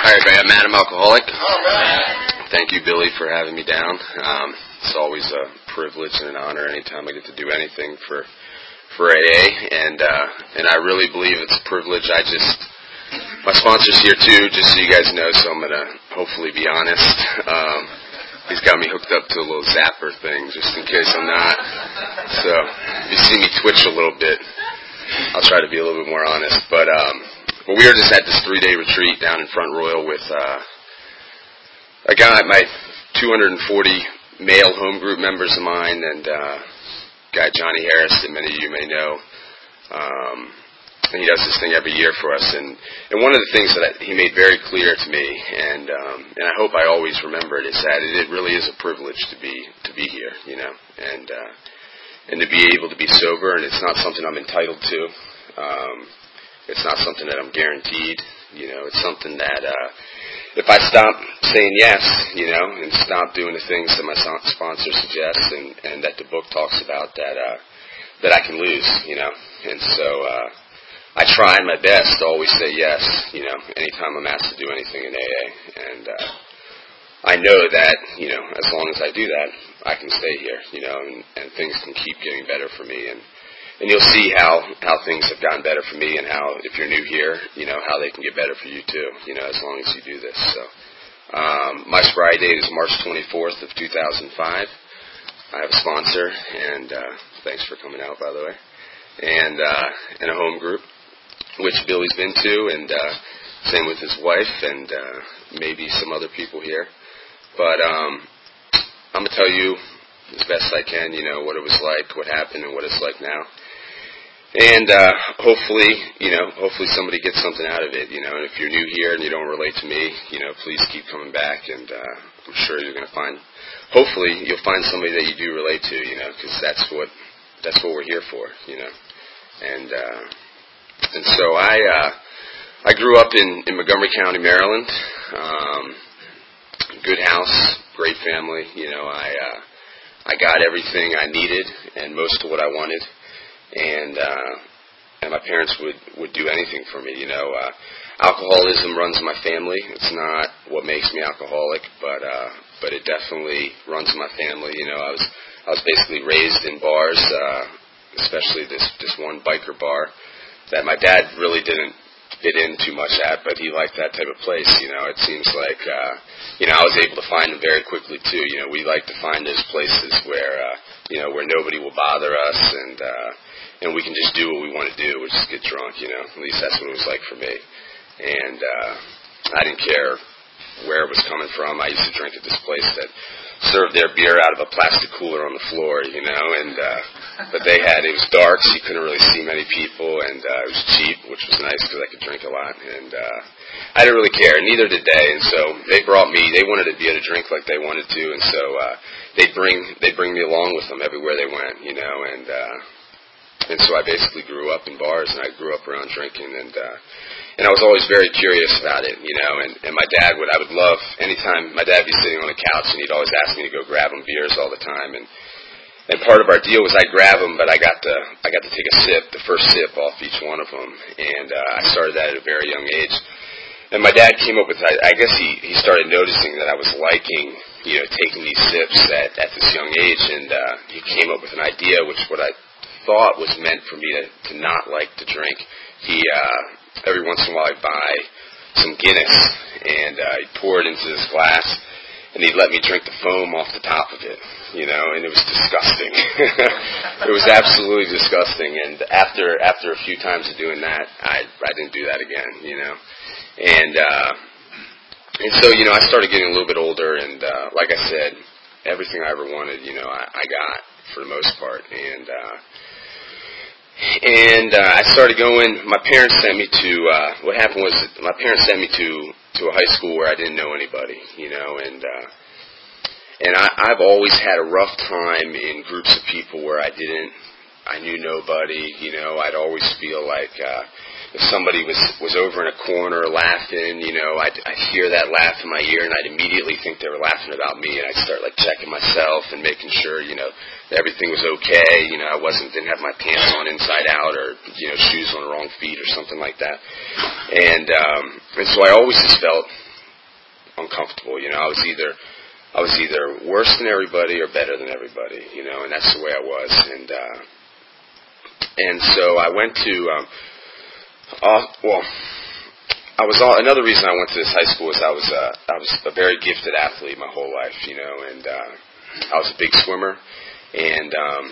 Hi, everybody. I'm Adam Alcoholic. Thank you, Billy, for having me down. It's always a privilege and an honor anytime I get to do anything for AA, and I really believe it's a privilege. My sponsor's here too, just so you guys know, so I'm gonna hopefully be honest. He's got me hooked up to a little zapper thing, just in case I'm not. So if you see me twitch a little bit, I'll try to be a little bit more honest. But we were just at this 3-day retreat down in Front Royal with I got my 240 male home group members of mine, and guy Johnny Harris that many of you may know. And he does this thing every year for us. And one of the things that he made very clear to me, and I hope I always remember it, is that it really is a privilege to be here, you know, and to be able to be sober. And it's not something I'm entitled to. It's not something that I'm guaranteed. You know, it's something that if I stop saying yes, you know, and stop doing the things that my sponsor suggests and that the book talks about, that I can lose, you know. And so I try my best to always say yes, you know, anytime I'm asked to do anything in AA. And I know that, you know, as long as I do that, I can stay here, you know, and things can keep getting better for me. And you'll see how things have gotten better for me, and how, if you're new here, you know, how they can get better for you too, you know, as long as you do this. So my sobriety date is March 24th of 2005. I have a sponsor, and thanks for coming out, by the way, and a home group, which Billy's been to, and same with his wife, and maybe some other people here. But I'm going to tell you as best I can, you know, what it was like, what happened, and what it's like now. And hopefully somebody gets something out of it, you know. And if you're new here and you don't relate to me, you know, please keep coming back, and I'm sure you're going to find, hopefully you'll find somebody that you do relate to, you know, because that's what we're here for, you know. And so I grew up in Montgomery County, Maryland. Good house, great family, you know. I got everything I needed and most of what I wanted, and my parents would do anything for me, you know. Alcoholism runs in my family. It's not what makes me alcoholic, but it definitely runs in my family. You know, I was basically raised in bars, especially this one biker bar that my dad really didn't fit in too much at, but he liked that type of place. You know, it seems like you know, I was able to find them very quickly too. You know, we like to find those places where you know, where nobody will bother us, and we can just do what we want to do, which is get drunk. You know, at least that's what it was like for me. And I didn't care where it was coming from. I used to drink at this place that served their beer out of a plastic cooler on the floor, you know, and but it was dark, so you couldn't really see many people, and it was cheap, which was nice because I could drink a lot, and I didn't really care, neither did they. And so they wanted to be able to drink like they wanted to, and so they'd bring me along with them everywhere they went, you know. And so I basically grew up in bars, and I grew up around drinking, and I was always very curious about it, you know. And my dad I would love, anytime my dad would be sitting on the couch, and he'd always ask me to go grab him beers all the time, and part of our deal was I'd grab them, but I got to take a sip, the first sip off each one of them, and I started that at a very young age. And my dad came up with, I guess he started noticing that I was liking, you know, taking these sips at this young age, and he came up with an idea, which what I thought was meant for me to not like to drink. He every once in a while I'd buy some Guinness, and he'd pour it into this glass, and he'd let me drink the foam off the top of it, you know, and it was disgusting. It was absolutely disgusting. And after a few times of doing that, I didn't do that again, you know. And so, you know, I started getting a little bit older, and like I said, everything I ever wanted, you know, I got for the most part. And I started going. My parents sent me to. What happened was my parents sent me to a high school where I didn't know anybody, you know, and I've always had a rough time in groups of people where I knew nobody, you know. I'd always feel like if somebody was over in a corner laughing, you know, I'd hear that laugh in my ear, and I'd immediately think they were laughing about me, and I'd start like checking myself and making sure, you know, that everything was okay. You know, I didn't have my pants on inside out, or, you know, shoes on the wrong feet or something like that. And so I always just felt uncomfortable. I was either worse than everybody or better than everybody, and that's the way I was. And so I went to, another reason I went to this high school is I was a very gifted athlete my whole life, and I was a big swimmer, and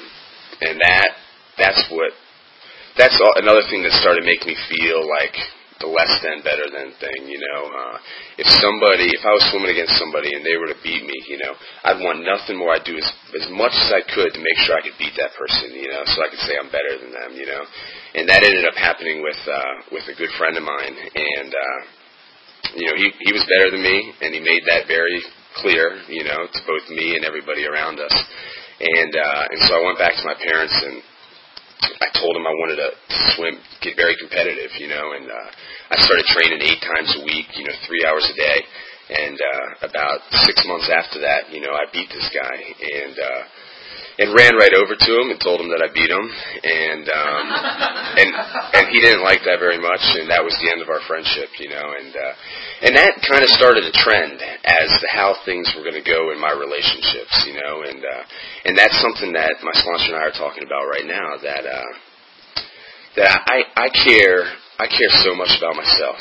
that's another thing that started making me feel like the less than, better than thing, If I was swimming against somebody and they were to beat me, I'd want nothing more. I'd do as much as I could to make sure I could beat that person, so I could say I'm better than them, And that ended up happening with a good friend of mine, and he was better than me, and he made that very clear, to both me and everybody around us. And so I went back to my parents and I told him I wanted to swim, get very competitive, and I started training 8 times a week, 3 hours a day, and about 6 months after that, I beat this guy, and ran right over to him and told him that I beat him, and he didn't like that very much, and that was the end of our friendship, and that kind of started a trend as to how things were going to go in my relationships, and that's something that my sponsor and I are talking about right now, that I care so much about myself,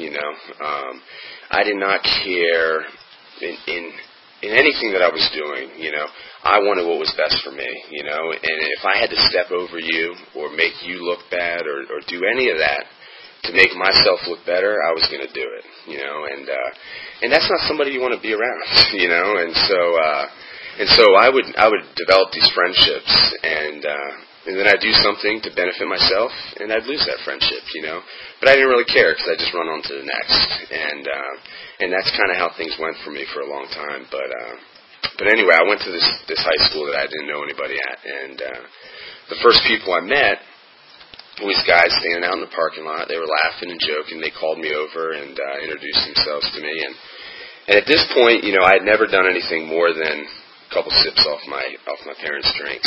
I did not care in anything that I was doing, I wanted what was best for me, and if I had to step over you or make you look bad or do any of that to make myself look better, I was going to do it, and that's not somebody you want to be around, and so I would develop these friendships, and then I'd do something to benefit myself, and I'd lose that friendship, but I didn't really care because I just run on to the next, and that's kind of how things went for me for a long time, But anyway, I went to this high school that I didn't know anybody at, and the first people I met were these guys standing out in the parking lot. They were laughing and joking. They called me over and introduced themselves to me, and at this point, I had never done anything more than a couple sips off my parents' drinks,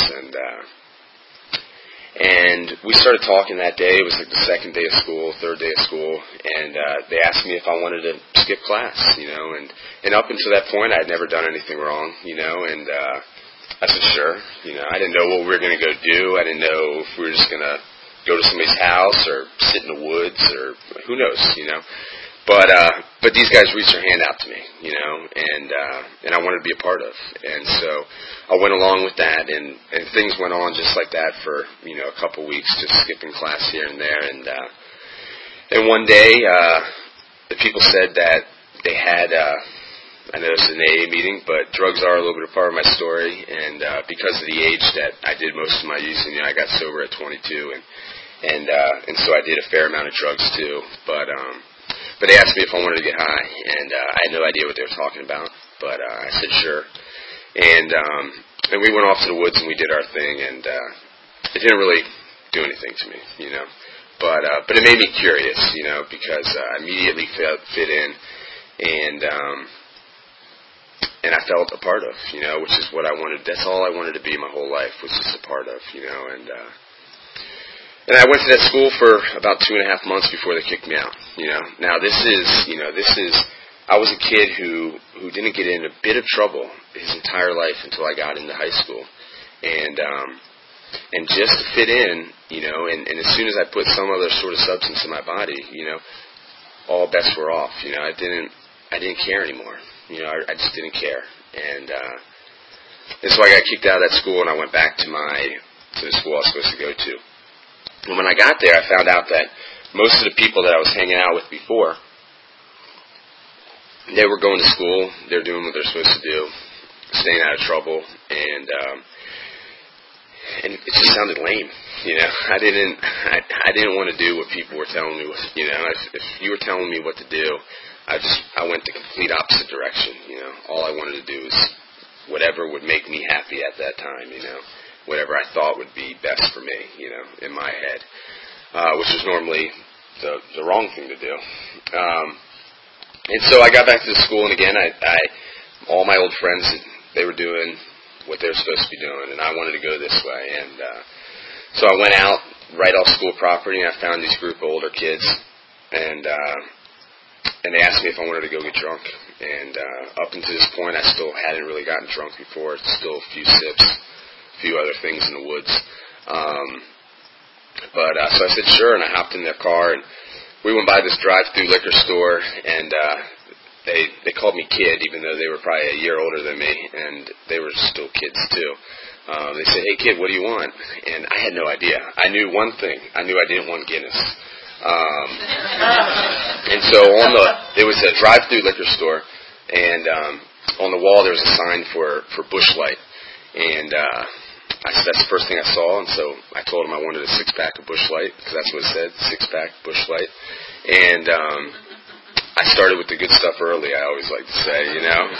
and we started talking that day. It was like the second day of school, third day of school, and they asked me if I wanted to skip class, and up until that point, I had never done anything wrong, and I said, sure, I didn't know what we were going to go do. I didn't know if we were just going to go to somebody's house or sit in the woods or who knows, But these guys reached their hand out to me, and I wanted to be a part of. And so I went along with that, and things went on just like that for, a couple weeks, just skipping class here and there. And one day, the people said that they had, I know it's an AA meeting, but drugs are a little bit a part of my story. And because of the age that I did most of my using, I got sober at 22, and so I did a fair amount of drugs too. But they asked me if I wanted to get high, and I had no idea what they were talking about. But I said sure, and we went off to the woods and we did our thing, and it didn't really do anything to me, But it made me curious, because I immediately fit in, and I felt a part of, which is what I wanted. That's all I wanted to be my whole life, was just a part of, And I went to that school for about 2.5 months before they kicked me out. Now this is, I was a kid who didn't get in a bit of trouble his entire life until I got into high school, and just to fit in, and as soon as I put some other sort of substance in my body, all bets were off. I didn't care anymore. I just didn't care, and so I got kicked out of that school, and I went back to the school I was supposed to go to. And when I got there, I found out that most of the people that I was hanging out with before, they were going to school, they were doing what they're supposed to do, staying out of trouble, and it just sounded lame. I didn't want to do what people were telling me. If you were telling me what to do, I went the complete opposite direction. All I wanted to do was whatever would make me happy at that time. Whatever I thought would be best for me, in my head, which is normally the wrong thing to do. And so I got back to the school, and again, all my old friends, they were doing what they were supposed to be doing, and I wanted to go this way. And so I went out right off school property, and I found this group of older kids, and and they asked me if I wanted to go get drunk. And up until this point, I still hadn't really gotten drunk before. It's still a few sips, a few other things in the woods. So I said sure, and I hopped in their car, and we went by this drive-through liquor store, and they called me kid, even though they were probably a year older than me, and they were still kids too. They said, "Hey kid, what do you want?" And I had no idea. I knew one thing. I knew I didn't want Guinness. And so there was a drive-through liquor store, and on the wall there was a sign for Busch Light, and that's the first thing I saw. And so I told him I wanted a 6-pack of Busch Light, because that's what it said, 6-pack Busch Light. And I started with the good stuff early, I always like to say,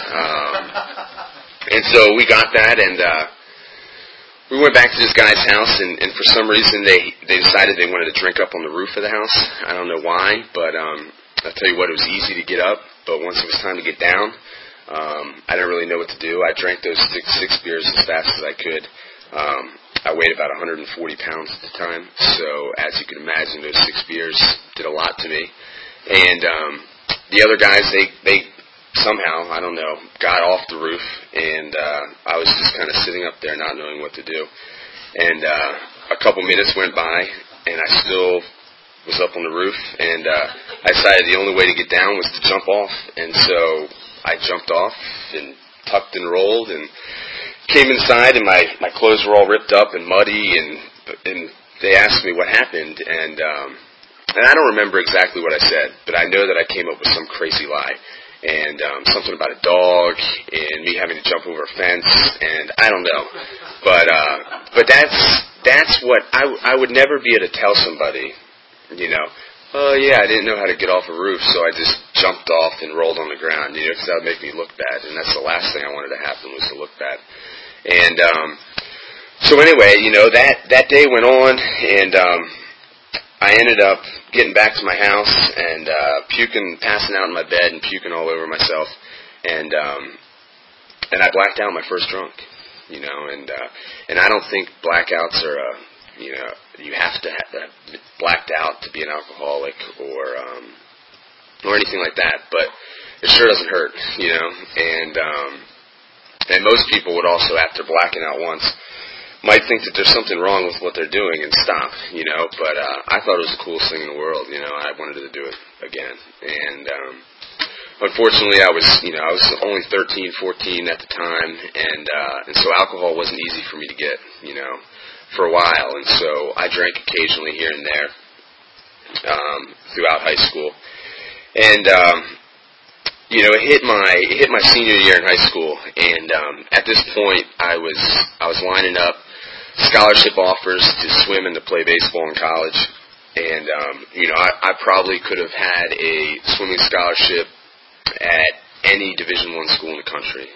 and so we got that, and we went back to this guy's house, and for some reason they decided they wanted to drink up on the roof of the house. I don't know why, but I'll tell you what, it was easy to get up, but once it was time to get down, I didn't really know what to do. I drank those six beers as fast as I could. I weighed about 140 pounds at the time, so as you can imagine, those 6 beers did a lot to me. And the other guys, they somehow, I don't know, got off the roof, and I was just kind of sitting up there not knowing what to do. And a couple minutes went by, and I still was up on the roof, and I decided the only way to get down was to jump off. And so I jumped off and tucked and rolled and came inside, and my clothes were all ripped up and muddy, and they asked me what happened, and I don't remember exactly what I said, but I know that I came up with some crazy lie. And something about a dog and me having to jump over a fence, and I don't know, but that's what I would never be able to tell somebody, oh yeah, I didn't know how to get off a roof, so I just jumped off and rolled on the ground, because that would make me look bad, and that's the last thing I wanted to happen, was to look bad. And so anyway, that day went on, and I ended up getting back to my house and passing out in my bed and puking all over myself, and I blacked out my first drunk, and I don't think blackouts are you have to have blacked out to be an alcoholic or anything like that, but it sure doesn't hurt, and most people would also, after blacking out once, might think that there's something wrong with what they're doing and stop, but I thought it was the coolest thing in the world, I wanted to do it again. And unfortunately I was only 13, 14 at the time, and so alcohol wasn't easy for me to get, for a while, and so I drank occasionally here and there throughout high school. And it hit my senior year in high school, and at this point I was lining up scholarship offers to swim and to play baseball in college, and I probably could have had a swimming scholarship at any Division I school in the country,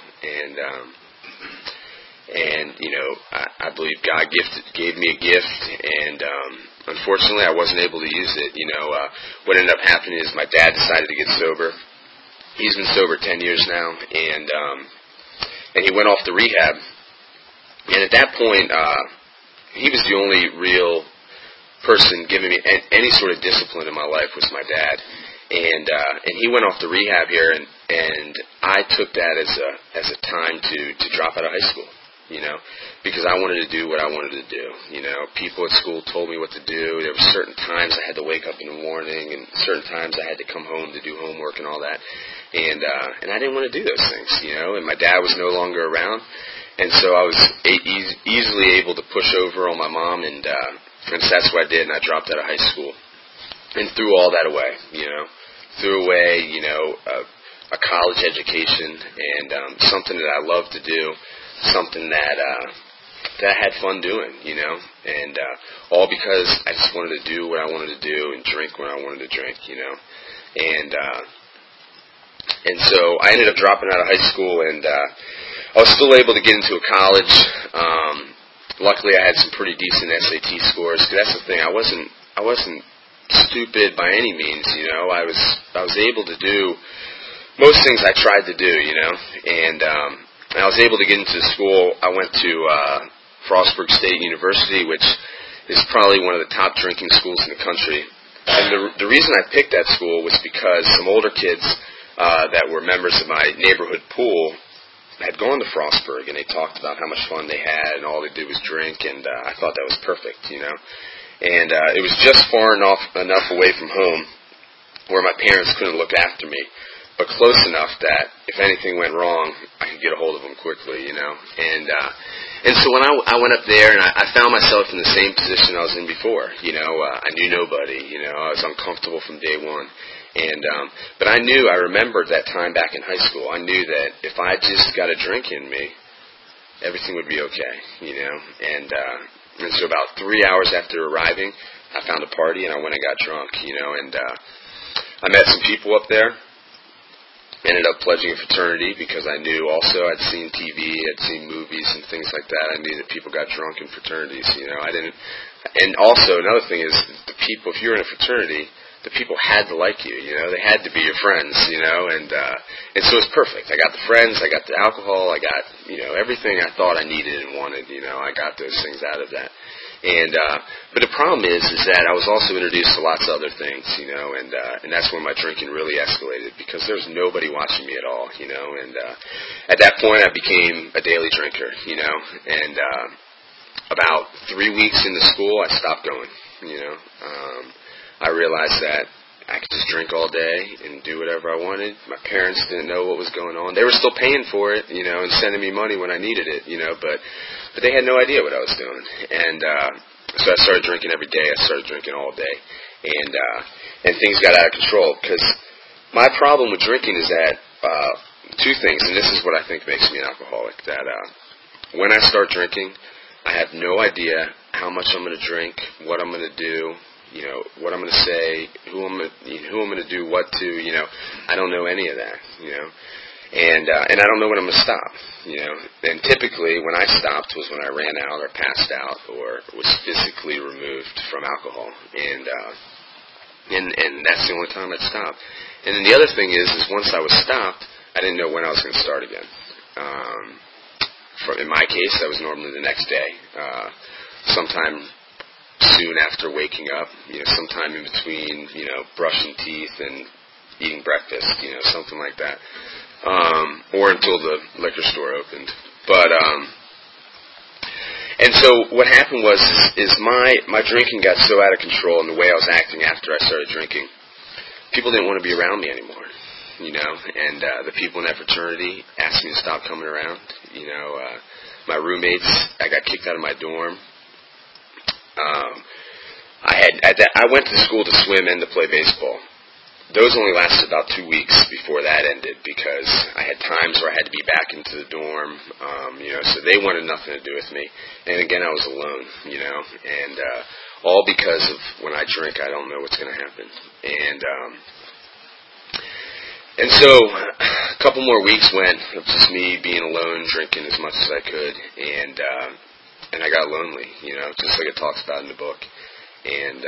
and I believe God gave me a gift, and unfortunately I wasn't able to use it. What ended up happening is my dad decided to get sober. He's been sober 10 years now, and he went off to rehab. And at that point, he was the only real person giving me any sort of discipline in my life was my dad. And he went off to rehab here, and I took that as a time to drop out of high school, because I wanted to do what I wanted to do. People at school told me what to do. There were certain times I had to wake up in the morning, and certain times I had to come home to do homework and all that. And I didn't want to do those things, and my dad was no longer around, and so I was easily able to push over on my mom, and so that's what I did, and I dropped out of high school and threw all that away, threw away, a college education and something that I loved to do, something that I had fun doing, and all because I just wanted to do what I wanted to do and drink when I wanted to drink, and so I ended up dropping out of high school, and I was still able to get into a college. Luckily, I had some pretty decent SAT scores. 'Cause that's the thing. I wasn't stupid by any means. I was able to do most things I tried to do. And I was able to get into school. I went to Frostburg State University, which is probably one of the top drinking schools in the country. And the reason I picked that school was because some older kids that were members of my neighborhood pool had gone to Frostburg, and they talked about how much fun they had, and all they did was drink, and I thought that was perfect, And it was just far enough away from home where my parents couldn't look after me, but close enough that if anything went wrong, I could get a hold of them quickly, And so when I went up there, and I found myself in the same position I was in before, I knew nobody, I was uncomfortable from day one. But I remembered that time back in high school. I knew that if I just got a drink in me, everything would be okay, And so about 3 hours after arriving, I found a party and I went and got drunk, And I met some people up there. Ended up pledging a fraternity because I knew also I'd seen TV, I'd seen movies and things like that. I knew that people got drunk in fraternities, I didn't. And also another thing is the people, if you're in a fraternity, the people had to like you, they had to be your friends, and so it's perfect. I got the friends, I got the alcohol, I got, everything I thought I needed and wanted, I got those things out of that. But the problem is that I was also introduced to lots of other things, and that's when my drinking really escalated because there was nobody watching me at all, and at that point I became a daily drinker, and about 3 weeks into school I stopped going, I realized that I could just drink all day and do whatever I wanted. My parents didn't know what was going on. They were still paying for it, and sending me money when I needed it, but they had no idea what I was doing. And so I started drinking every day. I started drinking all day. And things got out of control because my problem with drinking is that two things, and this is what I think makes me an alcoholic, that when I start drinking, I have no idea how much I'm going to drink, what I'm going to do, what I'm going to say, who I'm going to do what to, I don't know any of that, and I don't know when I'm going to stop, and typically when I stopped was when I ran out or passed out or was physically removed from alcohol, and that's the only time I'd stop. And then the other thing is once I was stopped, I didn't know when I was going to start again. In my case, that was normally the next day, sometime soon after waking up, sometime in between, brushing teeth and eating breakfast, something like that, or until the liquor store opened. But and so what happened was my drinking got so out of control, and the way I was acting after I started drinking, people didn't want to be around me anymore, and the people in that fraternity asked me to stop coming around. My roommates, I got kicked out of my dorm. I went to school to swim and to play baseball. Those only lasted about 2 weeks before that ended because I had times where I had to be back into the dorm, so they wanted nothing to do with me. And again, I was alone, and all because of when I drink, I don't know what's going to happen. And so a couple more weeks went of just me being alone, drinking as much as I could, and I got lonely, just like it talks about in the book. And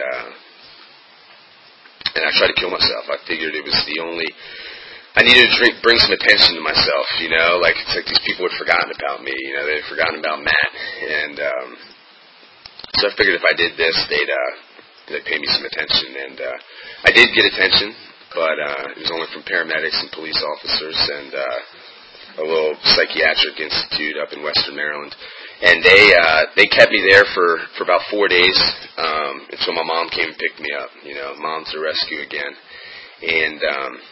I tried to kill myself. I figured it was I needed to bring some attention to myself, like it's like these people had forgotten about me, they had forgotten about Matt. And so I figured if I did this, they'd pay me some attention. And I did get attention, but it was only from paramedics and police officers and a little psychiatric institute up in Western Maryland. And they kept me there for about 4 days until my mom came and picked me up. Mom to the rescue again. And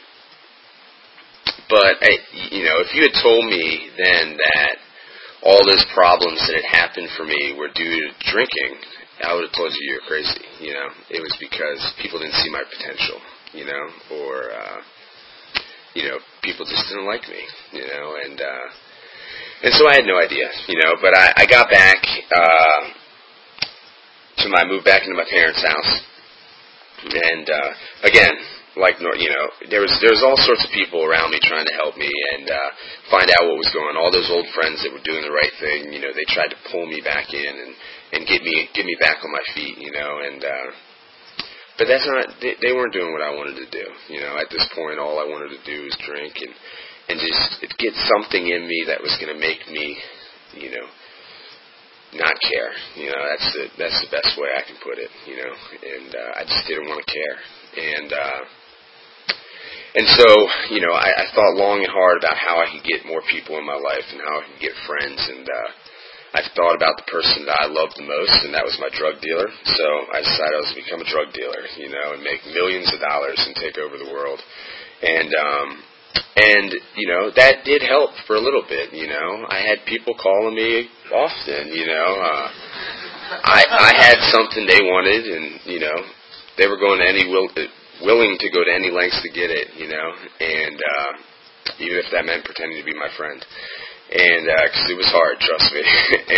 but if you had told me then that all those problems that had happened for me were due to drinking, I would have told you you're crazy. It was because people didn't see my potential. Or people just didn't like me. And so I had no idea, but I got back I moved back into my parents' house, and again, there was all sorts of people around me trying to help me and find out what was going on. All those old friends that were doing the right thing, they tried to pull me back in and get me back on my feet, but that's not. They weren't doing what I wanted to do, At this point, all I wanted to do was drink and just get something in me that was going to make me, not care. That's the best way I can put it. And I just didn't want to care. And so, I thought long and hard about how I could get more people in my life and how I could get friends. And I thought about the person that I loved the most, and that was my drug dealer. So I decided I was going to become a drug dealer, and make millions of dollars and take over the world. And that did help for a little bit. I had people calling me often. I had something they wanted, and they were going to willing to go to any lengths to get it. And even if that meant pretending to be my friend, and because it was hard, trust me.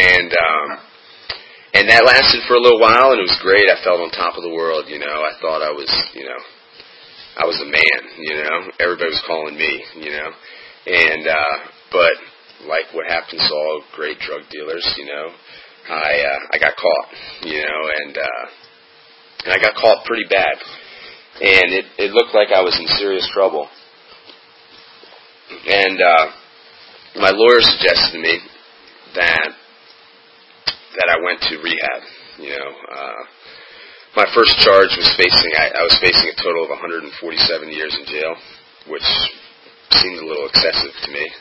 And that lasted for a little while, and it was great. I felt on top of the world. I thought I was, I was a man, everybody was calling me, and, but like what happens to all great drug dealers, I got caught, and I got caught pretty bad, and it looked like I was in serious trouble, and, my lawyer suggested to me that I went to rehab, my first charge was I was facing a total of 147 years in jail, which seemed a little excessive to me.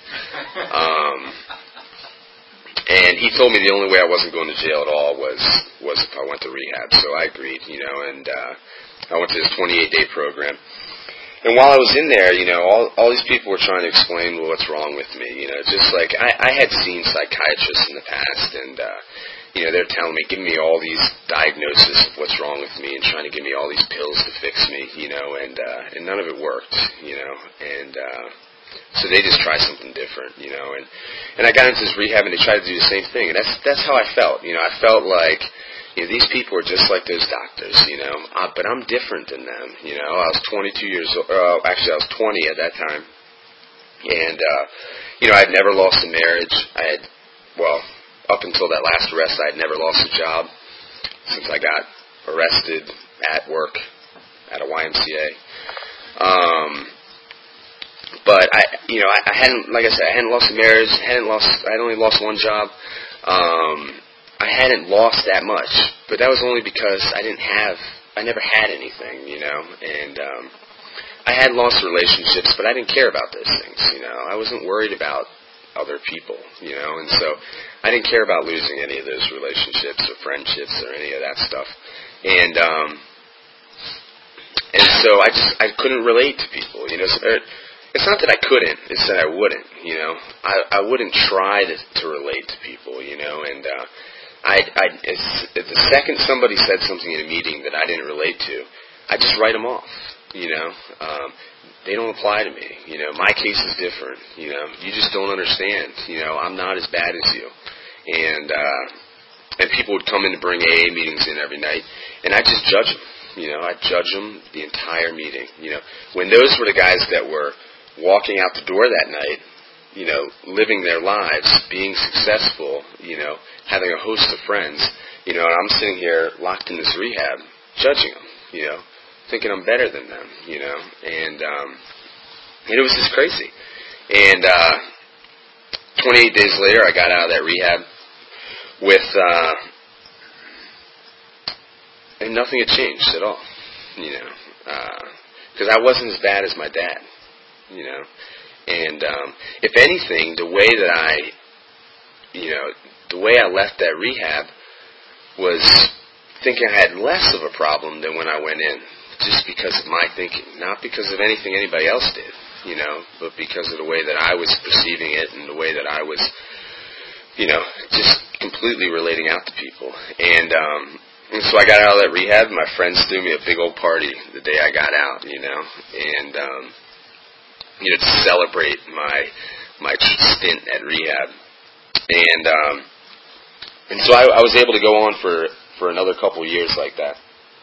And he told me the only way I wasn't going to jail at all was if I went to rehab. So I agreed, and I went to this 28-day program. And while I was in there, all these people were trying to explain what's wrong with me, just like I had seen psychiatrists in the past, and they're telling me, giving me all these diagnoses of what's wrong with me and trying to give me all these pills to fix me, and none of it worked, and so they just try something different, and I got into this rehab and they tried to do the same thing, and that's how I felt, I felt like, these people are just like those doctors, but I'm different than them, I was 22 years old, actually I was 20 at that time, and, I had never lost a marriage, up until that last arrest, I had never lost a job since I got arrested at work at a YMCA. But I hadn't, like I said, I hadn't lost a marriage. I had only lost one job. I hadn't lost that much, but that was only because I never had anything, and I had lost relationships, but I didn't care about those things, I wasn't worried about other people, and so I didn't care about losing any of those relationships or friendships or any of that stuff, and so I couldn't relate to people, it's not that I couldn't, it's that I wouldn't, I wouldn't try to relate to people, and the second somebody said something in a meeting that I didn't relate to, I just write them off, they don't apply to me, my case is different, you just don't understand, I'm not as bad as you, and people would come in to bring AA meetings in every night, and I just judge them, I'd judge them the entire meeting, when those were the guys that were walking out the door that night, living their lives, being successful, having a host of friends, and I'm sitting here locked in this rehab, judging them, thinking I'm better than them, and it was just crazy. And 28 days later, I got out of that rehab with, and nothing had changed at all, because I wasn't as bad as my dad, and if anything, the way I left that rehab was thinking I had less of a problem than when I went in, just because of my thinking, not because of anything anybody else did, but because of the way that I was perceiving it and the way that I was, just completely relating out to people. And so I got out of that rehab, and my friends threw me a big old party the day I got out, and, to celebrate my stint at rehab. And so I was able to go on for another couple of years like that.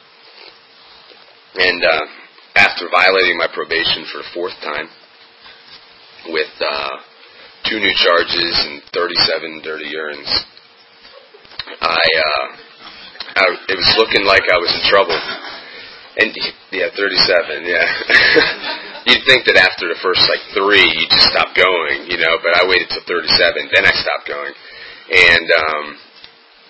And after violating my probation for the fourth time with 2 new charges and 37 dirty urines, it was looking like I was in trouble. And 37, yeah. You'd think that after the first 3, you'd just stop going, but I waited till 37, then I stopped going. And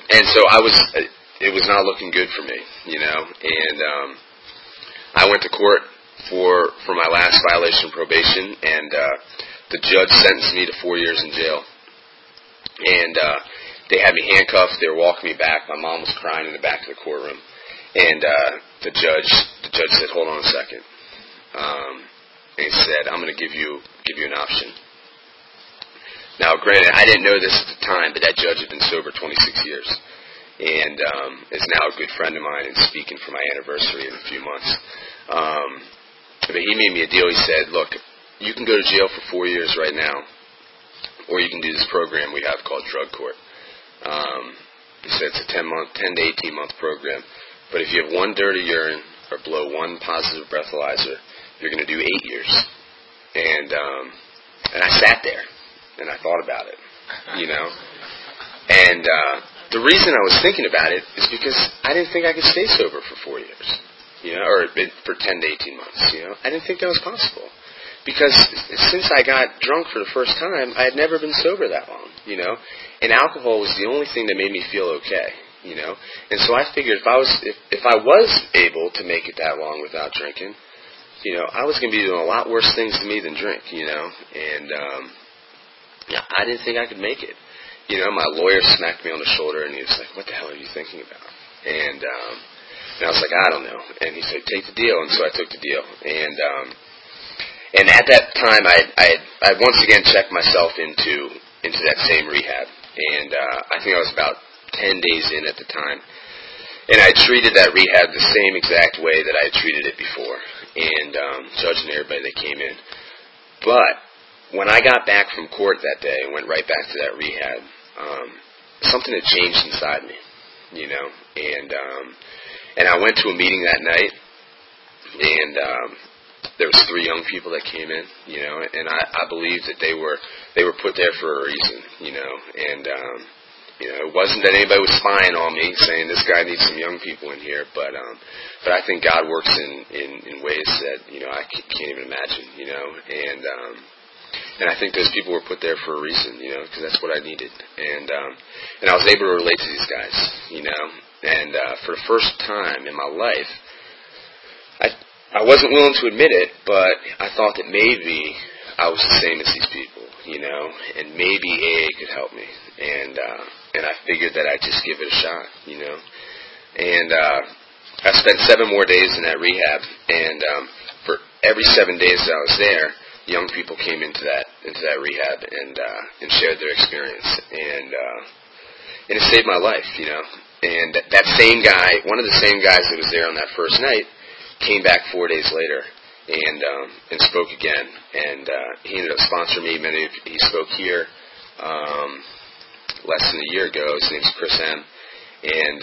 And so it was not looking good for me, and I went to court for my last violation of probation, and the judge sentenced me to 4 years in jail. And they had me handcuffed. They were walking me back. My mom was crying in the back of the courtroom, and the judge said, "Hold on a second." And he said, "I'm going to give you an option." Now, granted, I didn't know this at the time, but that judge had been sober 26 years, and is now a good friend of mine and speaking for my anniversary in a few months. But he made me a deal. He said, "Look, you can go to jail for 4 years right now, or you can do this program we have called Drug Court." He said it's a 10 to 18-month program, but if you have one dirty urine or blow one positive breathalyzer, you're going to do 8 years. And I sat there, and I thought about it, And the reason I was thinking about it is because I didn't think I could stay sober for 4 years, or for 10 to 18 months, I didn't think that was possible. Because since I got drunk for the first time, I had never been sober that long, And alcohol was the only thing that made me feel okay, And so I figured if I was able to make it that long without drinking, I was going to be doing a lot worse things to me than drink, And I didn't think I could make it. My lawyer smacked me on the shoulder, and he was like, "What the hell are you thinking about?" And I was like, "I don't know." And he said, "Take the deal." And so I took the deal. And at that time, I once again checked myself into that same rehab. And I think I was about 10 days in at the time. And I treated that rehab the same exact way that I had treated it before. And judging everybody that came in. But when I got back from court that day and went right back to that rehab, something had changed inside me, And I went to a meeting that night, and there was 3 young people that came in, and I believe that they were put there for a reason, And it wasn't that anybody was spying on me, saying this guy needs some young people in here, but I think God works in ways that I can't even imagine, And I think those people were put there for a reason, because that's what I needed. And I was able to relate to these guys, And for the first time in my life, I wasn't willing to admit it, but I thought that maybe I was the same as these people, and maybe AA could help me. And I figured that I'd just give it a shot, And I spent 7 more days in that rehab, and for every 7 days that I was there, young people came into that rehab and shared their experience, and it saved my life, And that same guy, one of the same guys that was there on that first night, came back 4 days later and spoke again, and he ended up sponsoring me. He spoke here less than a year ago. His name's Chris M. And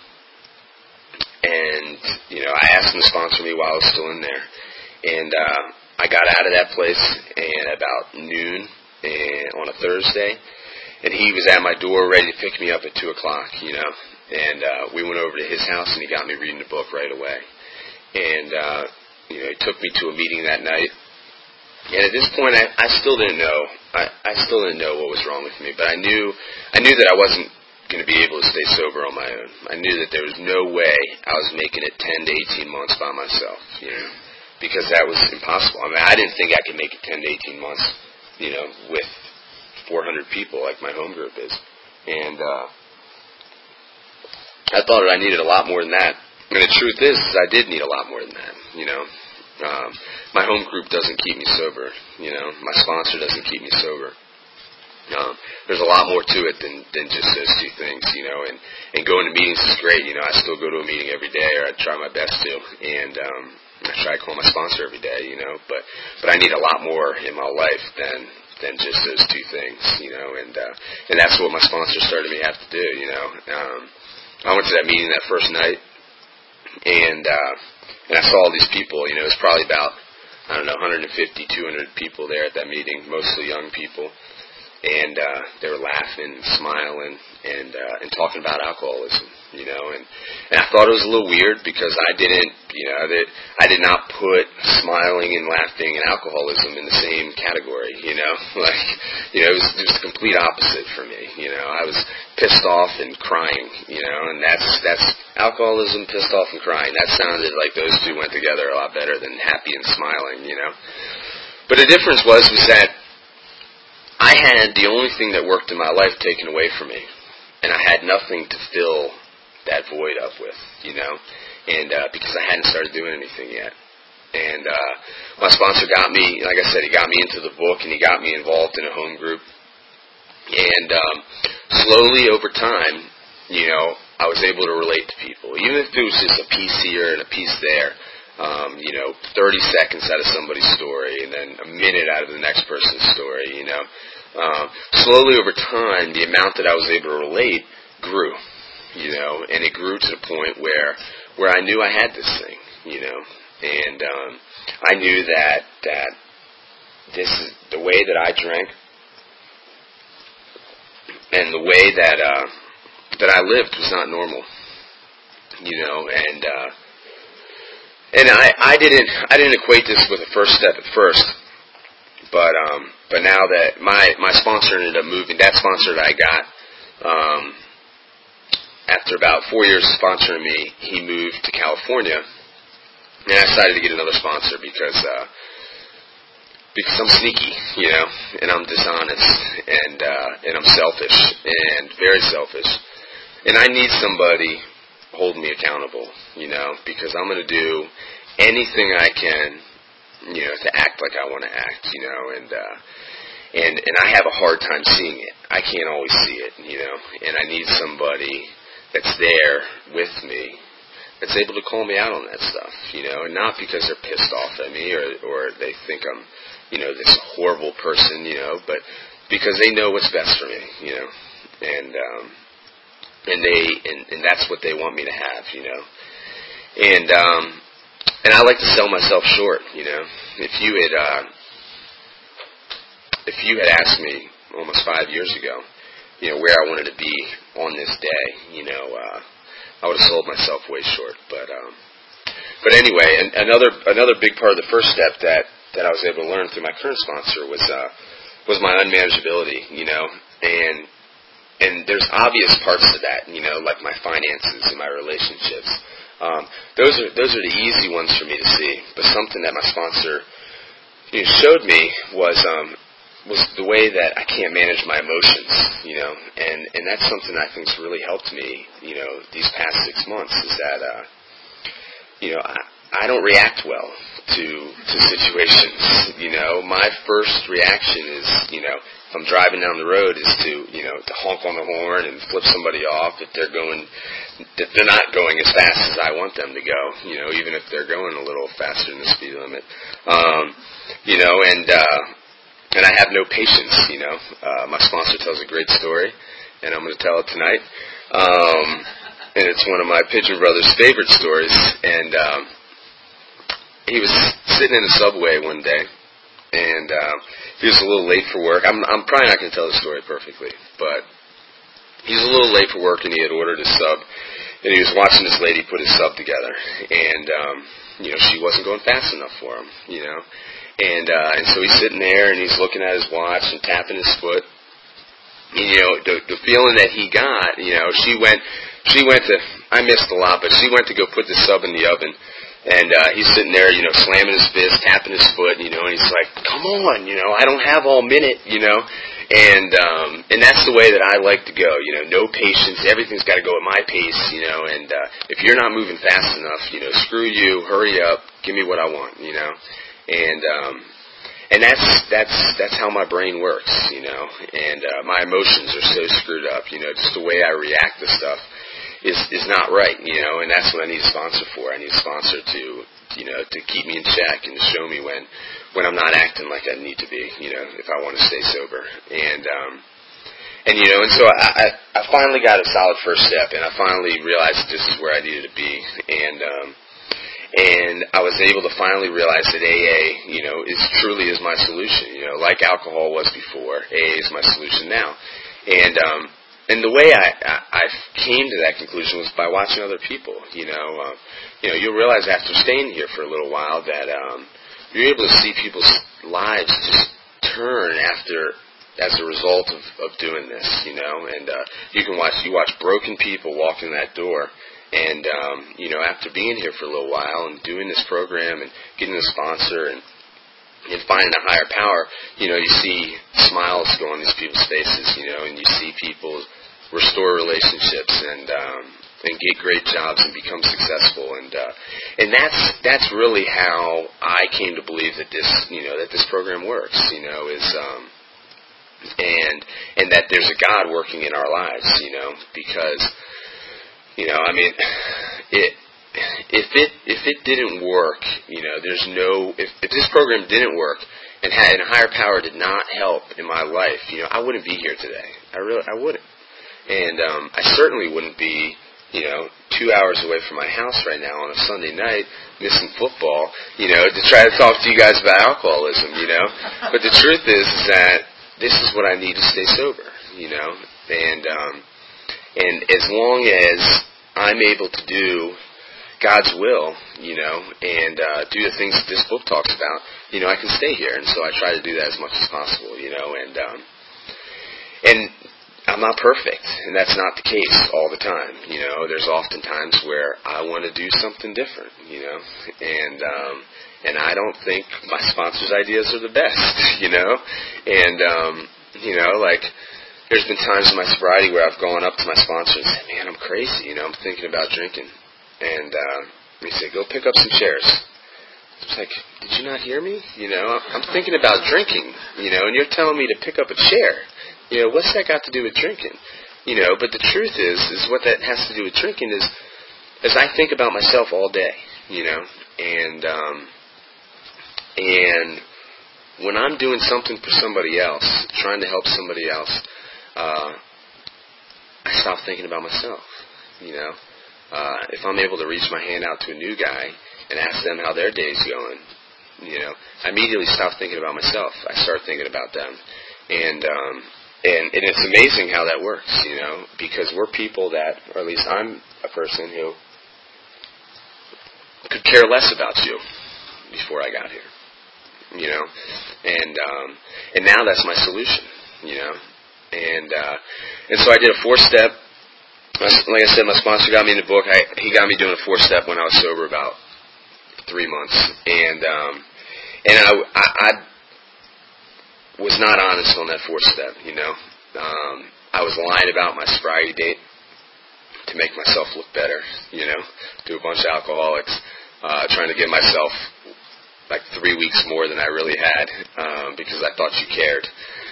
I asked him to sponsor me while I was still in there, and I got out of that place at about noon on a Thursday, and he was at my door ready to pick me up at 2 o'clock, And we went over to his house, and he got me reading the book right away. And he took me to a meeting that night. And at this point, I still didn't know. I still didn't know what was wrong with me, but I knew that I wasn't going to be able to stay sober on my own. I knew that there was no way I was making it 10 to 18 months by myself, because that was impossible. I mean, I didn't think I could make it 10 to 18 months, with 400 people like my home group is. And I thought that I needed a lot more than that. And the truth is I did need a lot more than that, My home group doesn't keep me sober, My sponsor doesn't keep me sober. There's a lot more to it than just those 2 things, And going to meetings is great, I still go to a meeting every day, or I try my best to. And I try to call my sponsor every day, But I need a lot more in my life than just those 2 things, And that's what my sponsor started me to have to do, I went to that meeting that first night, and I saw all these people. It was probably about, 150, 200 people there at that meeting, mostly young people. and they were laughing and smiling and talking about alcoholism, and I thought it was a little weird because I did not put smiling and laughing and alcoholism in the same category, it was the complete opposite for me, I was pissed off and crying, and that's alcoholism, pissed off and crying. That sounded like those two went together a lot better than happy and smiling, But the difference was that I had the only thing that worked in my life taken away from me, and I had nothing to fill that void up with, and because I hadn't started doing anything yet. And my sponsor got me, like I said, he got me into the book, and he got me involved in a home group. And slowly over time, I was able to relate to people, even if it was just a piece here and a piece there. 30 seconds out of somebody's story, and then a minute out of the next person's story, slowly over time, the amount that I was able to relate grew, and it grew to the point where I knew I had this thing, and I knew that this is the way that I drank, and the way that I lived was not normal, and I didn't equate this with a first step at first, but now that my sponsor ended up moving, that sponsor that I got, after about 4 years of sponsoring me, he moved to California, and I decided to get another sponsor because I'm sneaky, and I'm dishonest, and I'm selfish, and very selfish, and I need somebody hold me accountable, because I'm going to do anything I can, to act like I want to act, and I have a hard time seeing it. I can't always see it, and I need somebody that's there with me that's able to call me out on that stuff, and not because they're pissed off at me or they think I'm, this horrible person, but because they know what's best for me, and that's what they want me to have, and I like to sell myself short, If you had asked me almost 5 years ago, where I wanted to be on this day, I would have sold myself way short. But anyway, and another big part of the first step that I was able to learn through my current sponsor was my unmanageability, and there's obvious parts to that, like my finances and my relationships. Those are the easy ones for me to see. But something that my sponsor showed me was the way that I can't manage my emotions, and that's something I think's really helped me, these past 6 months, is that I don't react well to situations. My first reaction is, if I'm driving down the road, is to honk on the horn and flip somebody off if they're not going as fast as I want them to go, even if they're going a little faster than the speed limit, and I have no patience, My sponsor tells a great story, and I'm going to tell it tonight, and it's one of my Pigeon Brothers' favorite stories, and he was sitting in a subway one day, and he was a little late for work. I'm probably not going to tell the story perfectly, but he was a little late for work, and he had ordered a sub, and he was watching this lady put his sub together, and she wasn't going fast enough for him, and so he's sitting there, and he's looking at his watch and tapping his foot. The feeling that he got, she went to, I missed a lot, but she went to go put the sub in the oven. And he's sitting there, slamming his fist, tapping his foot, and he's like, come on, I don't have all minute, and that's the way that I like to go, no patience, everything's got to go at my pace, and if you're not moving fast enough, screw you, hurry up, give me what I want, and that's how my brain works, and my emotions are so screwed up, just the way I react to stuff is not right, and that's what I need a sponsor for. I need a sponsor to keep me in check and to show me when I'm not acting like I need to be, if I want to stay sober. And so I finally got a solid first step, and I finally realized this is where I needed to be. And I was able to finally realize that AA, truly is my solution. Like alcohol was before, AA is my solution now. And the way I came to that conclusion was by watching other people. You'll realize after staying here for a little while that you're able to see people's lives just turn as a result of doing this. And you watch broken people walk in that door. And, after being here for a little while and doing this program and getting a sponsor and finding a higher power, you see smiles go on these people's faces, and you see people restore relationships and get great jobs and become successful. And that's really how I came to believe that this program works, and that there's a God working in our lives, because if it didn't work, if this program didn't work and a higher power did not help in my life, I wouldn't be here today. I wouldn't. And I certainly wouldn't be, 2 hours away from my house right now on a Sunday night, missing football, to try to talk to you guys about alcoholism, But the truth is that this is what I need to stay sober, and as long as I'm able to do God's will, and do the things that this book talks about, I can stay here. And so I try to do that as much as possible, and I'm not perfect, and that's not the case all the time. There's often times where I want to do something different, and I don't think my sponsor's ideas are the best, and like, there's been times in my sobriety where I've gone up to my sponsor and said, man, I'm crazy, I'm thinking about drinking. And he said, go pick up some chairs. I was like, did you not hear me? I'm thinking about drinking, and you're telling me to pick up a chair. What's that got to do with drinking? But the truth is what that has to do with drinking is I think about myself all day, and when I'm doing something for somebody else, trying to help somebody else, I stop thinking about myself, If I'm able to reach my hand out to a new guy and ask them how their day's going, I immediately stop thinking about myself. I start thinking about them. And it's amazing how that works, because we're people that, or at least I'm a person who could care less about you before I got here, and now that's my solution, and so I did a 4-step. Like I said, my sponsor got me in the book. He got me doing a 4-step when I was sober about 3 months, and I was not honest on that 4-step. I was lying about my sobriety date to make myself look better. To a bunch of alcoholics, trying to give myself like 3 weeks more than I really had, because I thought you cared.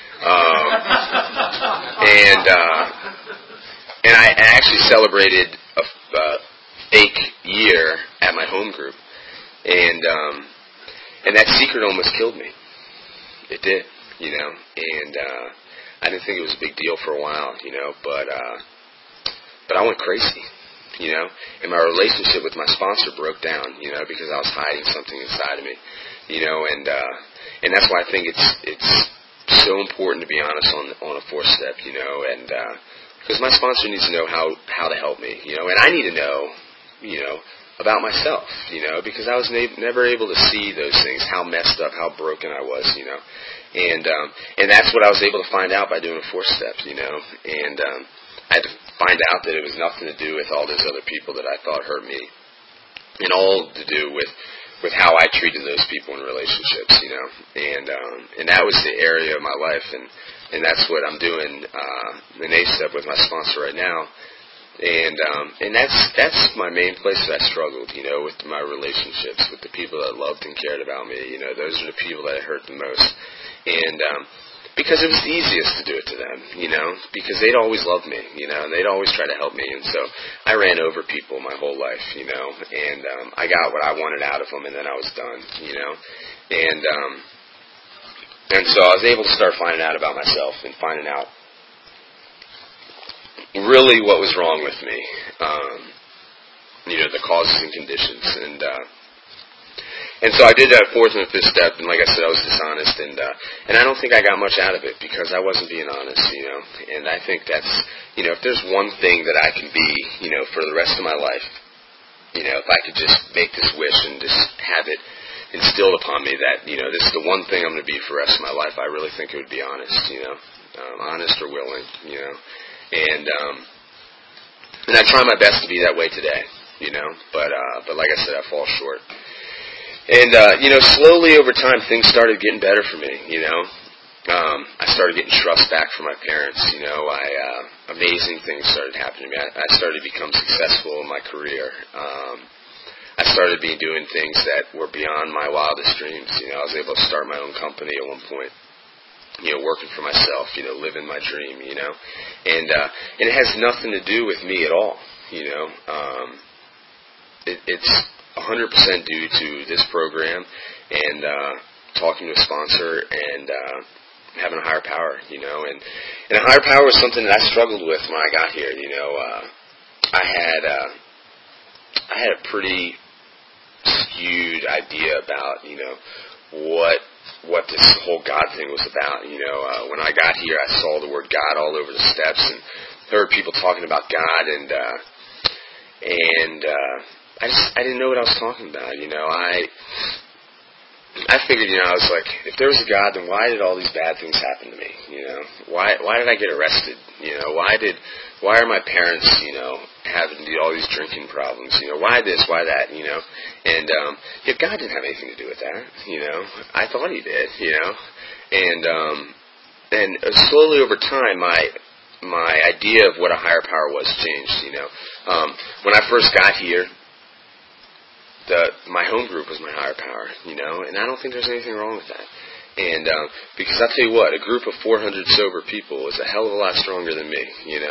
And I actually celebrated a fake year at my home group, and that secret almost killed me. It did, and I didn't think it was a big deal for a while, but I went crazy, and my relationship with my sponsor broke down, because I was hiding something inside of me, and that's why I think it's so important to be honest on a 4-step, and because my sponsor needs to know how to help me, and I need to know, about myself, because I was never able to see those things, how messed up, how broken I was, and that's what I was able to find out by doing a 4-step, and I had to find out that it was nothing to do with all those other people that I thought hurt me, and all to do with how I treated those people in relationships, and that was the area of my life, and that's what I'm doing in 8-step with my sponsor right now, and that's my main place that I struggled, with my relationships, with the people that loved and cared about me, those are the people that I hurt the most, and because it was the easiest to do it to them, because they'd always loved me, and they'd always try to help me, and so I ran over people my whole life, and I got what I wanted out of them, and then I was done, and so I was able to start finding out about myself and finding out really what was wrong with me, the causes and conditions, And so I did that fourth and fifth step, and like I said, I was dishonest, and I don't think I got much out of it because I wasn't being honest, And I think that's, if there's one thing that I can be, for the rest of my life, if I could just make this wish and just have it instilled upon me that, this is the one thing I'm going to be for the rest of my life, I really think it would be honest, honest or willing, And I try my best to be that way today, but like I said, I fall short. And, slowly over time, things started getting better for me, I started getting trust back from my parents, amazing things started happening to me. I started to become successful in my career. I started doing things that were beyond my wildest dreams. I was able to start my own company at one point, working for myself, living my dream, And it has nothing to do with me at all, It's 100% due to this program and talking to a sponsor and having a higher power, And a higher power was something that I struggled with when I got here, I had a pretty skewed idea about, what this whole God thing was about. When I got here, I saw the word God all over the steps and heard people talking about God, and I didn't know what I was talking about. I figured, I was like, if there was a God, then why did all these bad things happen to me? Why did I get arrested? Why are my parents, having all these drinking problems? Why this, why that? And yet God didn't have anything to do with that. I thought He did. And slowly over time, my idea of what a higher power was changed. When I first got here, my home group was my higher power, and I don't think there's anything wrong with that. And because I'll tell you what, a group of 400 sober people is a hell of a lot stronger than me,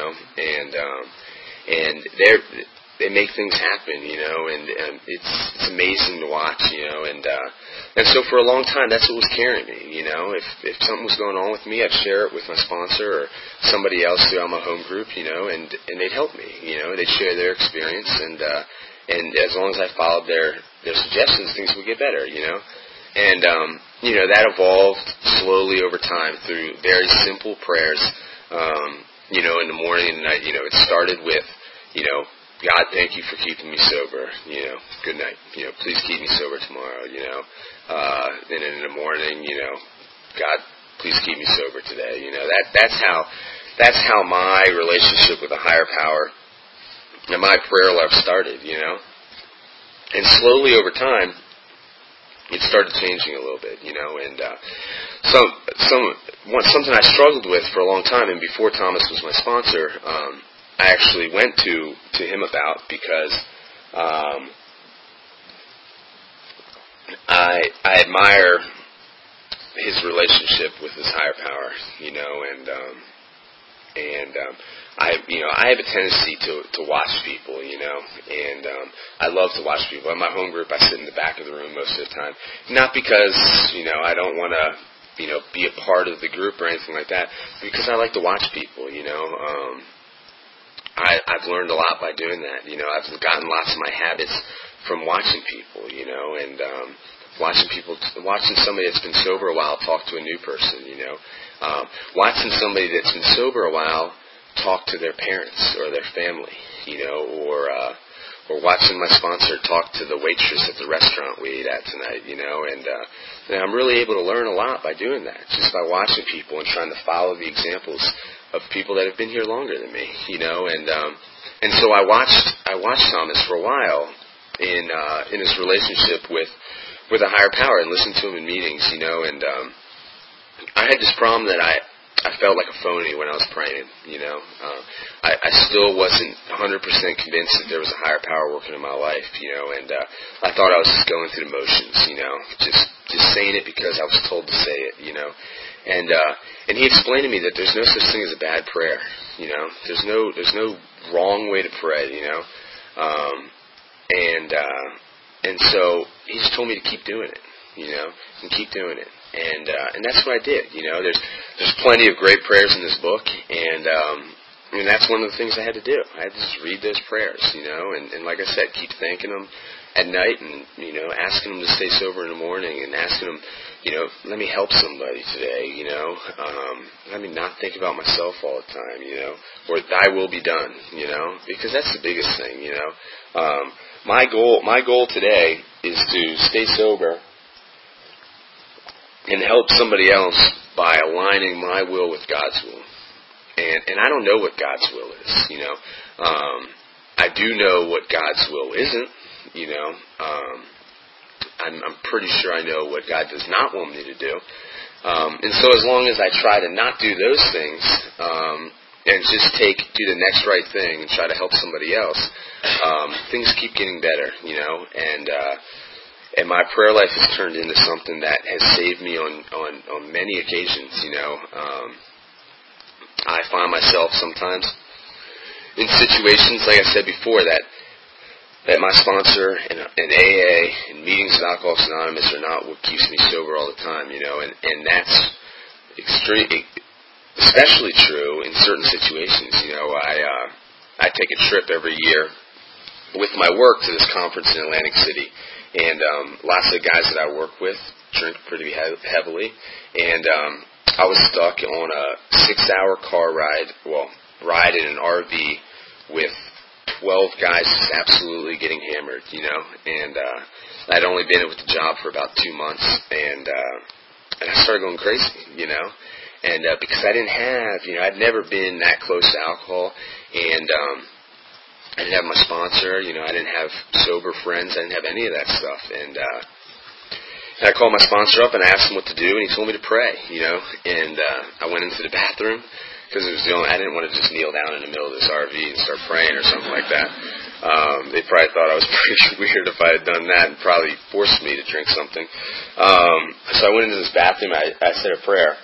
and they make things happen, and it's amazing to watch, and so for a long time that's what was carrying me, if something was going on with me, I'd share it with my sponsor or somebody else throughout my home group, and they'd help me, they'd share their experience, and as long as I followed their suggestions, things would get better, And, that evolved slowly over time through very simple prayers, in the morning and night. It started with, God, thank you for keeping me sober. Good night. Please keep me sober tomorrow, Then in the morning, God, please keep me sober today. That's how my relationship with a higher power and my prayer life started, And slowly over time, it started changing a little bit, and something I struggled with for a long time, and before Thomas was my sponsor, I actually went to him about because I admire his relationship with his higher power, I have a tendency to watch people, and I love to watch people. In my home group, I sit in the back of the room most of the time. Not because, I don't want to, be a part of the group or anything like that, because I like to watch people, I've learned a lot by doing that. I've gotten lots of my habits from watching people, and watching somebody that's been sober a while talk to a new person, watching somebody that's been sober a while talk to their parents or their family, or watching my sponsor talk to the waitress at the restaurant we ate at tonight, and I'm really able to learn a lot by doing that, just by watching people and trying to follow the examples of people that have been here longer than me, and so I watched Thomas for a while in his relationship with a higher power and listened to him in meetings, and I had this problem that I felt like a phony when I was praying, I still wasn't 100% convinced that there was a higher power working in my life, and I thought I was just going through the motions, just saying it because I was told to say it, and he explained to me that there's no such thing as a bad prayer, there's no wrong way to pray, and so he just told me to keep doing it, and keep doing it. And that's what I did. There's plenty of great prayers in this book, and that's one of the things I had to do. I had to just read those prayers, and like I said, keep thanking them, at night and, asking them to stay sober in the morning and asking them, let me help somebody today, let me not think about myself all the time, or thy will be done, because that's the biggest thing, My goal today is to stay sober and help somebody else by aligning my will with God's will. And I don't know what God's will is, I do know what God's will isn't, I'm pretty sure I know what God does not want me to do. And so as long as I try to not do those things, and just do the next right thing and try to help somebody else, things keep getting better, and my prayer life has turned into something that has saved me on many occasions, I find myself sometimes in situations, like I said before, that my sponsor and AA and meetings with Alcoholics Anonymous are not what keeps me sober all the time, and that's especially true in certain situations. I take a trip every year with my work to this conference in Atlantic City, and lots of the guys that I work with drink pretty heavily, and I was stuck on a 6-hour car ride in an RV with 12 guys just absolutely getting hammered, and I'd only been with the job for about 2 months, and I started going crazy, and because I didn't have, I'd never been that close to alcohol, and I didn't have my sponsor, I didn't have sober friends, I didn't have any of that stuff, and I called my sponsor up and I asked him what to do, and he told me to pray, and I went into the bathroom, because it was I didn't want to just kneel down in the middle of this RV and start praying or something like that. They probably thought I was pretty weird if I had done that and probably forced me to drink something. So I went into this bathroom, I said a prayer,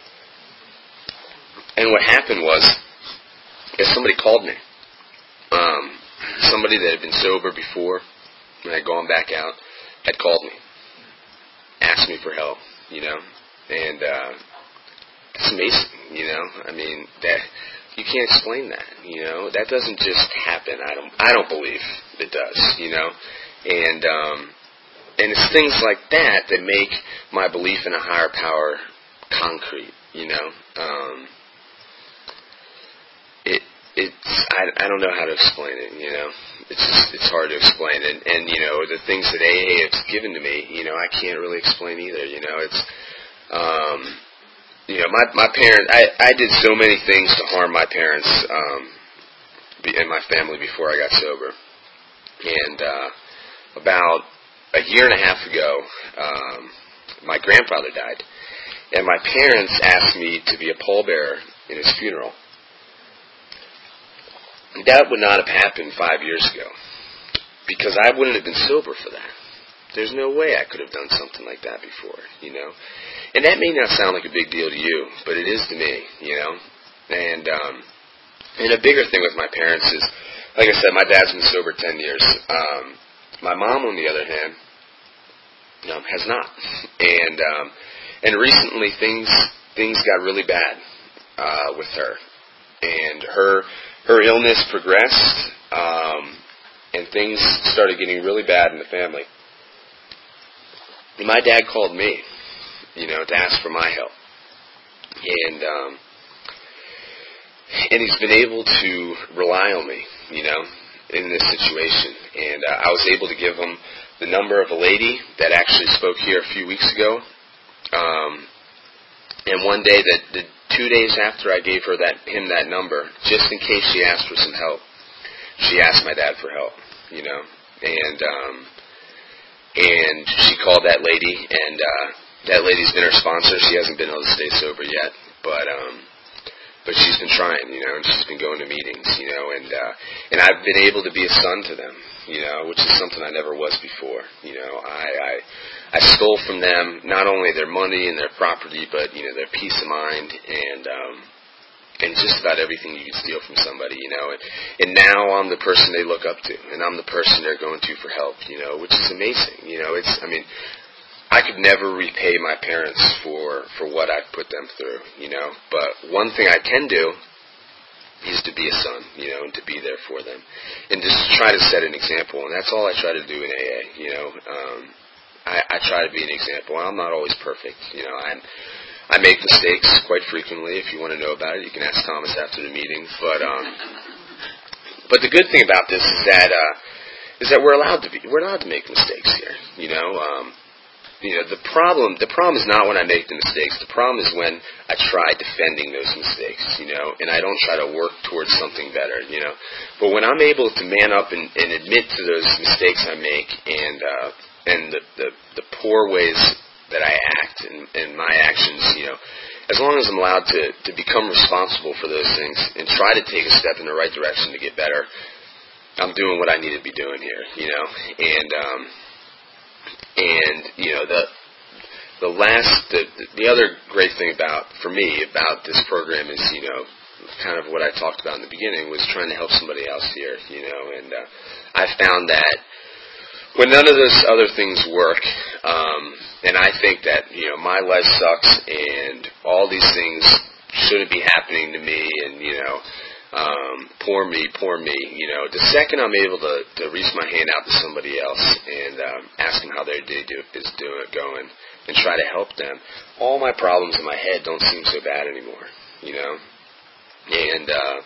and what happened was, somebody called me. Somebody that had been sober before and had gone back out had called me, asked me for help, and it's amazing, I mean, that you can't explain that, that doesn't just happen. I don't believe it does, and it's things like that that make my belief in a higher power concrete, I don't know how to explain it, it's hard to explain, and the things that AA has given to me, I can't really explain either, it's, my parents, I did so many things to harm my parents, and my family before I got sober, and, about a year and a half ago, my grandfather died, and my parents asked me to be a pallbearer in his funeral. That would not have happened 5 years ago, because I wouldn't have been sober for that. There's no way I could have done something like that before, And that may not sound like a big deal to you, but it is to me, And a bigger thing with my parents is, like I said, my dad's been sober 10 years. My mom, on the other hand, has not. And recently things got really bad with her, and her illness progressed, and things started getting really bad in the family. And my dad called me, to ask for my help, and he's been able to rely on me, in this situation. And I was able to give him the number of a lady that actually spoke here a few weeks ago. And one day, 2 days after I gave him that number, just in case she asked for some help, she asked my dad for help, and she called that lady, and that lady's been her sponsor. She hasn't been able to stay sober yet, but she's been trying, and she's been going to meetings, and I've been able to be a son to them, which is something I never was before. I stole from them not only their money and their property, but their peace of mind and just about everything you can steal from somebody, And now I'm the person they look up to, and I'm the person they're going to for help, which is amazing. I could never repay my parents for what I've put them through, But one thing I can do is to be a son, and to be there for them, and just try to set an example. And that's all I try to do in AA. I try to be an example. I'm not always perfect. I make mistakes quite frequently. If you want to know about it, you can ask Thomas after the meeting. But the good thing about this is that we're allowed to make mistakes here. The problem is not when I make the mistakes. The problem is when I try defending those mistakes, and I don't try to work towards something better, But when I'm able to man up and admit to those mistakes I make and the poor ways that I act and my actions, as long as I'm allowed to become responsible for those things and try to take a step in the right direction to get better, I'm doing what I need to be doing here, And the other great thing for me about this program is, kind of what I talked about in the beginning was trying to help somebody else here, and I found that when none of those other things work, and I think that, my life sucks and all these things shouldn't be happening to me, and, poor me, the second I'm able to reach my hand out to somebody else and ask them how their day is going and try to help them, all my problems in my head don't seem so bad anymore, and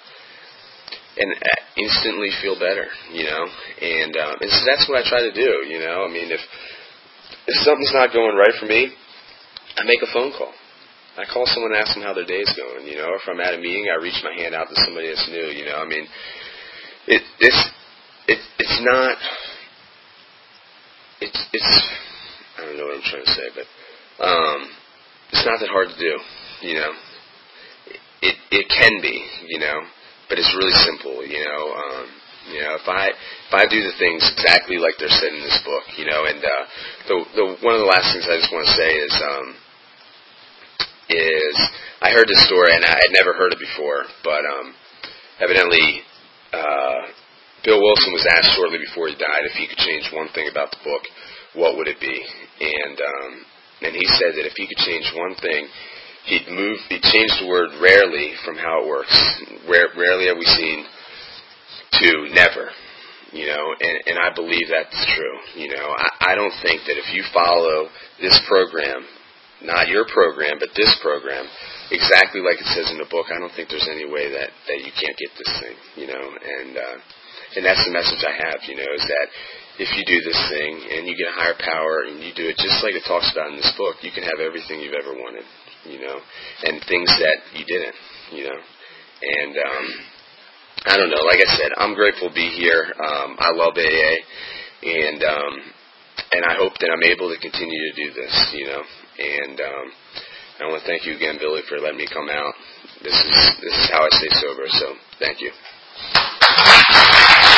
instantly feel better, and so that's what I try to do, I mean, if something's not going right for me, I make a phone call. I call someone and ask them how their day's going, If I'm at a meeting, I reach my hand out to somebody that's new, I mean, it's not, I don't know what I'm trying to say, but it's not that hard to do, It can be, but it's really simple, if I do the things exactly like they're said in this book, and one of the last things I just want to say is I heard this story, and I had never heard it before, but evidently Bill Wilson was asked shortly before he died if he could change one thing about the book, what would it be? And he said that if he could change one thing, he'd change the word rarely from how it works. Rarely have we seen to never, and I believe that's true. I don't think that if you follow this program, not your program, but this program, exactly like it says in the book, I don't think there's any way that you can't get this thing, and that's the message I have, is that if you do this thing and you get a higher power and you do it just like it talks about in this book, you can have everything you've ever wanted, and things that you didn't, and I don't know, like I said, I'm grateful to be here. I love AA, and I hope that I'm able to continue to do this, and I want to thank you again, Billy, for letting me come out. This is how I stay sober, so thank you.